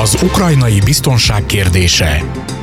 Az ukrajnai biztonság kérdése.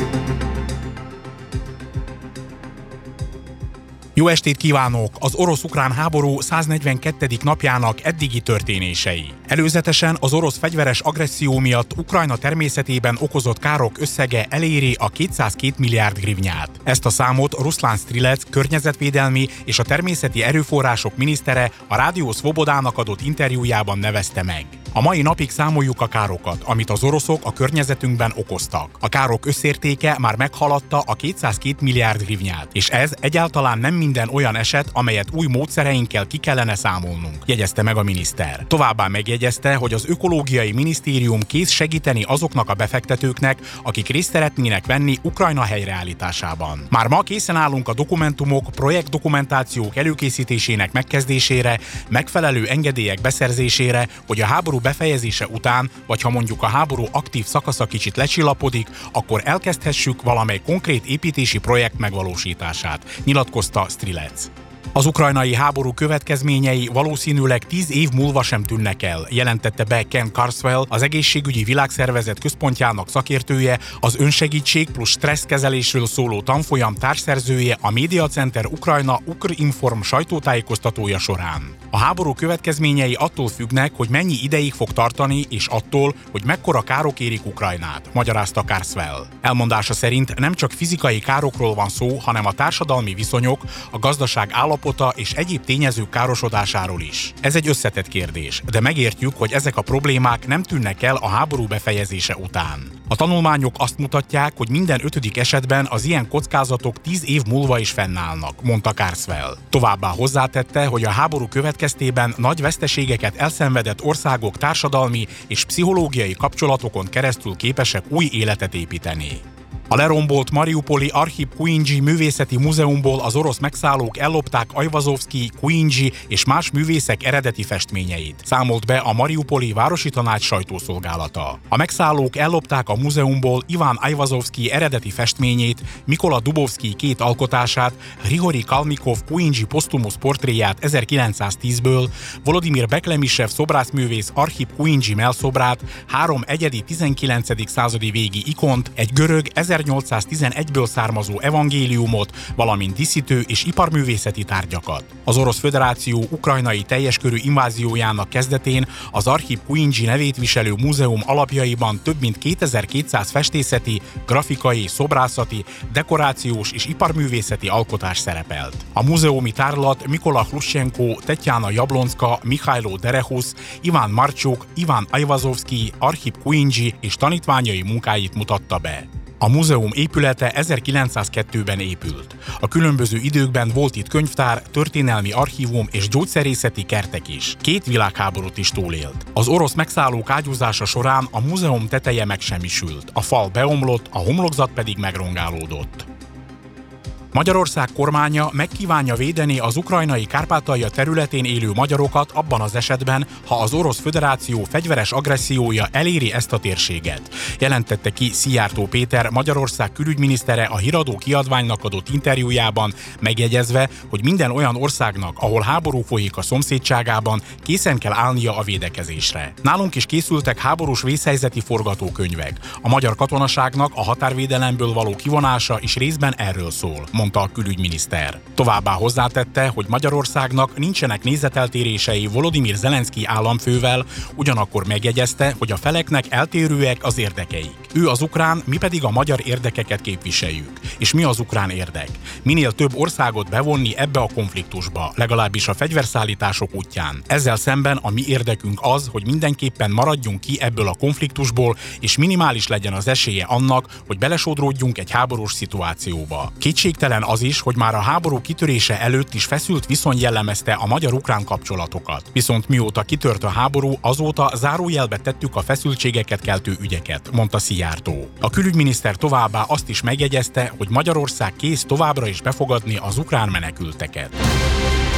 Jó estét kívánok! Az orosz-ukrán háború 142. napjának eddigi történései. Előzetesen az orosz fegyveres agresszió miatt Ukrajna természetében okozott károk összege eléri a 202 milliárd grivnyát. Ezt a számot Ruszlán Strilec környezetvédelmi és a természeti erőforrások minisztere a Rádió Szvobodának adott interjújában nevezte meg. A mai napig számoljuk a károkat, amit az oroszok a környezetünkben okoztak. A károk összértéke már meghaladta a 202 milliárd grivnyát, és ez egyáltalán nem minden olyan eset, amelyet új módszereinkkel ki kellene számolnunk, jegyezte meg a miniszter. Továbbá megjegyezte, hogy az Ökológiai Minisztérium kész segíteni azoknak a befektetőknek, akik részt szeretnének venni Ukrajna helyreállításában. Már ma készen állunk a dokumentumok, projektdokumentációk előkészítésének megkezdésére, megfelelő engedélyek beszerzésére, hogy a háború befejezése után, vagy ha mondjuk a háború aktív szakasza kicsit lecsillapodik, akkor elkezdhessük valamely konkrét építési projekt megvalósítását, nyilatkozta Strilec. Az ukrajnai háború következményei valószínűleg 10 év múlva sem tűnnek el, jelentette be Ken Carswell, az Egészségügyi Világszervezet központjának szakértője, az önsegítség plusz stresszkezelésről szóló tanfolyam társszerzője a Media Center Ukrajna Ukrinform sajtótájékoztatója során. A háború következményei attól függnek, hogy mennyi ideig fog tartani, és attól, hogy mekkora károk érik Ukrajnát, magyarázta Carswell. Elmondása szerint nem csak fizikai károkról van szó, hanem a társadalmi viszonyok, a gazdaság állapota és egyéb tényezők károsodásáról is. Ez egy összetett kérdés, de megértjük, hogy ezek a problémák nem tűnnek el a háború befejezése után. A tanulmányok azt mutatják, hogy minden 5. esetben az ilyen kockázatok 10 év múlva is fennállnak, mondta Carswell. Továbbá hozzátette, hogy a háború következtében nagy veszteségeket elszenvedett országok társadalmi és pszichológiai kapcsolatokon keresztül képesek új életet építeni. A lerombolt mariupoli Archip Kuindzsi művészeti múzeumból az orosz megszállók ellopták Ajvazovszkij, Kuindzsi és más művészek eredeti festményeit, számolt be a mariupoli városi tanács sajtószolgálata. A megszállók ellopták a múzeumból Iván Ajvazovszkij eredeti festményét, Mikola Dubovszkij 2 alkotását, Hrihori Kalmikov Kuindzsi posztumusz portréját 1910-ből, Volodimir Beklemisev szobrászművész Archip Kuindzsi mellszobrát, 3 egyedi 19. századi végi ikont, egy görög 1811-ből származó evangéliumot, valamint díszítő és iparművészeti tárgyakat. Az Orosz Föderáció ukrajnai teljes körű inváziójának kezdetén az Archip Kuindzsi nevét viselő múzeum alapjaiban több mint 2200 festészeti, grafikai, szobrászati, dekorációs és iparművészeti alkotás szerepelt. A múzeumi tárlat Mikola Hruschenko, Tetjana Jablonszka, Mihailo Derehus, Iván Marcsuk, Iván Ajvazovszkij, Archip Kuindzsi és tanítványai munkáit mutatta be. A múzeum épülete 1902-ben épült. A különböző időkben volt itt könyvtár, történelmi archívum és gyógyszerészeti kertek is. 2 világháborút is túlélt. Az orosz megszállók ágyúzása során a múzeum teteje megsemmisült, a fal beomlott, a homlokzat pedig megrongálódott. Magyarország kormánya megkívánja védeni az ukrajnai Kárpátalja területén élő magyarokat abban az esetben, ha az Orosz Föderáció fegyveres agressziója eléri ezt a térséget, jelentette ki Szijjártó Péter, Magyarország külügyminisztere a Híradó kiadványnak adott interjújában, megjegyezve, hogy minden olyan országnak, ahol háború folyik a szomszédságában, készen kell állnia a védekezésre. Nálunk is készültek háborús vészhelyzeti forgatókönyvek. A magyar katonaságnak a határvédelemből való kivonása is részben erről szól, mondta a külügyminiszter. Továbbá hozzátette, hogy Magyarországnak nincsenek nézeteltérései Volodimir Zelenszkij államfővel, ugyanakkor megjegyezte, hogy a feleknek eltérőek az érdekeik. Ő az ukrán, mi pedig a magyar érdekeket képviseljük. És mi az ukrán érdek? Minél több országot bevonni ebbe a konfliktusba, legalábbis a fegyverszállítások útján. Ezzel szemben a mi érdekünk az, hogy mindenképpen maradjunk ki ebből a konfliktusból, és minimális legyen az esélye annak, hogy belesodródjunk egy háborús szituációba. Kétségtelen az is, hogy már a háború kitörése előtt is feszült viszony jellemezte a magyar-ukrán kapcsolatokat. Viszont mióta kitört a háború, azóta zárójelbe tettük a feszültségeket keltő ügyeket, mondta Szijjártó. A külügyminiszter továbbá azt is megjegyezte, hogy Magyarország kész továbbra is befogadni az ukrán menekülteket.